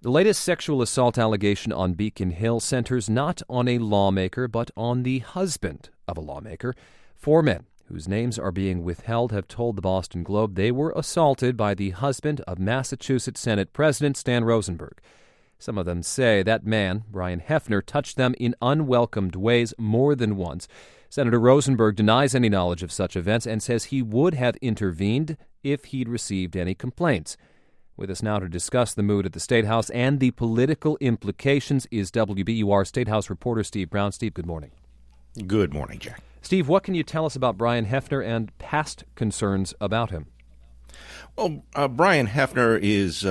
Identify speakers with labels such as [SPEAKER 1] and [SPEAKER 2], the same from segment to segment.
[SPEAKER 1] The latest sexual assault allegation on Beacon Hill centers not on a lawmaker, but on the husband of a lawmaker. 4 men, whose names are being withheld, have told the Boston Globe they were assaulted by the husband of Massachusetts Senate President Stan Rosenberg. Some of them say that man, Brian Hefner, touched them in unwelcomed ways more than once. Senator Rosenberg denies any knowledge of such events and says he would have intervened if he'd received any complaints. With us now to discuss the mood at the State House and the political implications is WBUR State House reporter Steve Brown. Steve, good morning.
[SPEAKER 2] Good morning, Jack.
[SPEAKER 1] Steve, what can you tell us about Brian Hefner and past concerns about him?
[SPEAKER 2] Well, Brian Hefner is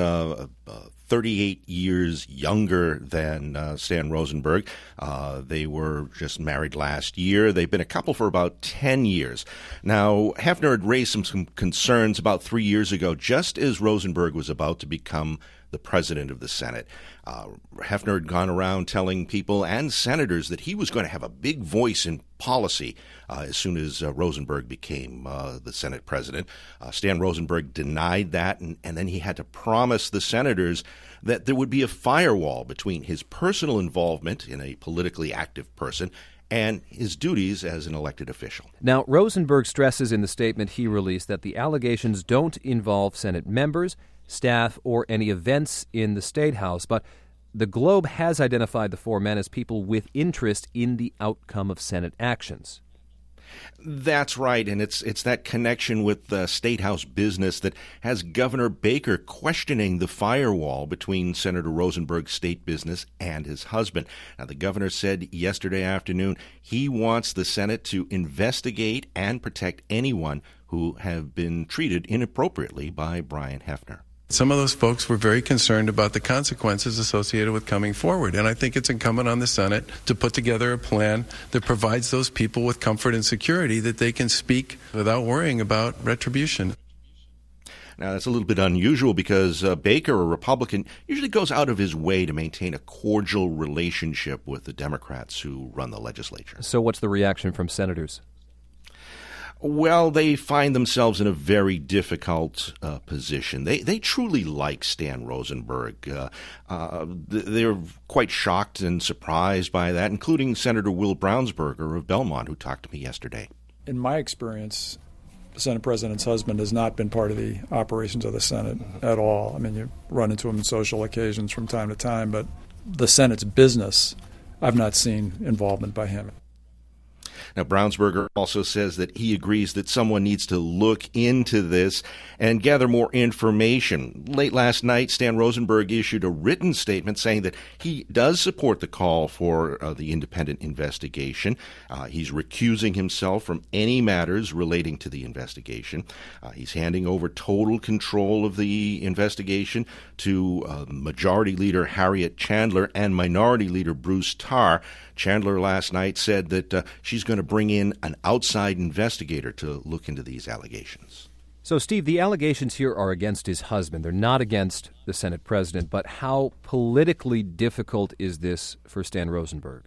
[SPEAKER 2] 38 years younger than Stan Rosenberg. They were just married last year. They've been a couple for about 10 years. Now, Hefner had raised some concerns about 3 years ago, just as Rosenberg was about to become the president of the Senate. Hefner had gone around telling people and senators that he was going to have a big voice in policy as soon as Rosenberg became the Senate president. Stan Rosenberg denied that, and then he had to promise the senators that there would be a firewall between his personal involvement in a politically active person and his duties as an elected official.
[SPEAKER 1] Now, Rosenberg stresses in the statement he released that the allegations don't involve Senate members, staff, or any events in the State House, but the Globe has identified the 4 men as people with interest in the outcome of Senate actions.
[SPEAKER 2] That's right, and it's that connection with the State House business that has Governor Baker questioning the firewall between Senator Rosenberg's state business and his husband. Now, the governor said yesterday afternoon he wants the Senate to investigate and protect anyone who have been treated inappropriately by Brian Hefner.
[SPEAKER 3] Some of those folks were very concerned about the consequences associated with coming forward. And I think it's incumbent on the Senate to put together a plan that provides those people with comfort and security that they can speak without worrying about retribution.
[SPEAKER 2] Now, that's a little bit unusual because Baker, a Republican, usually goes out of his way to maintain a cordial relationship with the Democrats who run the legislature.
[SPEAKER 1] So what's the reaction from senators?
[SPEAKER 2] Well, they find themselves in a very difficult position. They truly like Stan Rosenberg. They're quite shocked and surprised by that, including Senator Will Brownsberger of Belmont, who talked to me yesterday.
[SPEAKER 4] In my experience, the Senate President's husband has not been part of the operations of the Senate at all. I mean, you run into him in social occasions from time to time, but the Senate's business, I've not seen involvement by him.
[SPEAKER 2] Now, Brownsberger also says that he agrees that someone needs to look into this and gather more information. Late last night, Stan Rosenberg issued a written statement saying that he does support the call for the independent investigation. He's recusing himself from any matters relating to the investigation. He's handing over total control of the investigation to Majority Leader Harriet Chandler and Minority Leader Bruce Tarr. Chandler last night said that she's going to bring in an outside investigator to look into these allegations.
[SPEAKER 1] So, Steve, the allegations here are against his husband. They're not against the Senate president. But how politically difficult is this for Stan Rosenberg?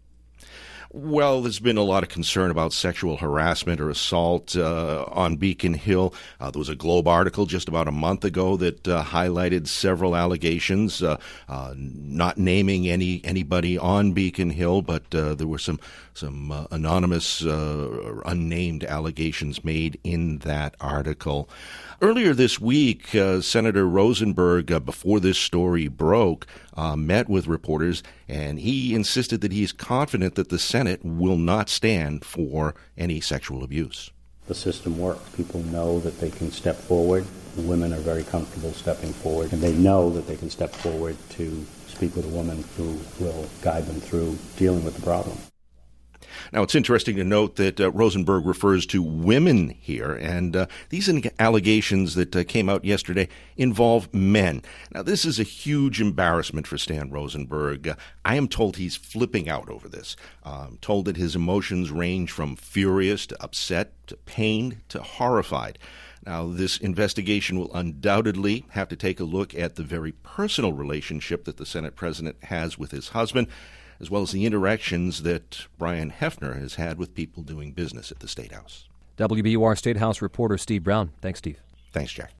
[SPEAKER 2] Well, there's been a lot of concern about sexual harassment or assault on Beacon Hill. There was a Globe article just about a month ago that highlighted several allegations, not naming anybody on Beacon Hill, but there were some anonymous or unnamed allegations made in that article. Earlier this week, Senator Rosenberg, before this story broke, met with reporters, and he insisted that he is confident that the Senate will not stand for any sexual abuse.
[SPEAKER 5] The system works. People know that they can step forward. The women are very comfortable stepping forward, and they know that they can step forward to speak with a woman who will guide them through dealing with the problem.
[SPEAKER 2] Now, it's interesting to note that Rosenberg refers to women here, and these allegations that came out yesterday involve men. Now, this is a huge embarrassment for Stan Rosenberg. I am told he's flipping out over this. I'm told that his emotions range from furious to upset to pained to horrified. Now, this investigation will undoubtedly have to take a look at the very personal relationship that the Senate president has with his husband, as well as the interactions that Brian Hefner has had with people doing business at the State House.
[SPEAKER 1] WBUR State House reporter Steve Brown. Thanks, Steve.
[SPEAKER 2] Thanks, Jack.